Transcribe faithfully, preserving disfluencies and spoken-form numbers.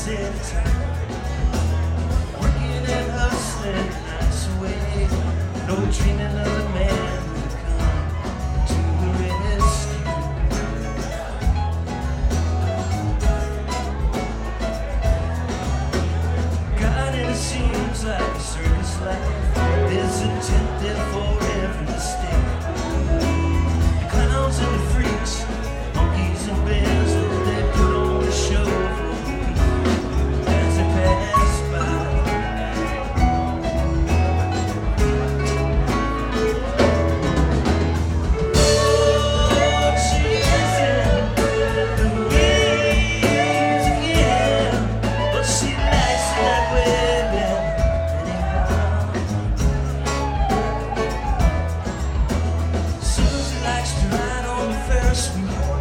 at a time. Working and hustling nights away. No dreaming of a man who would come to the rescue. God, and it seems like a circus life. There's a tent there for every mistake. The clowns and the freaks, monkeys and bears, they put on a show for the people as they pass by. Oh, chasing the waves again, but she likes it that way anyhow. Susie likes to ride on the Ferris wheel.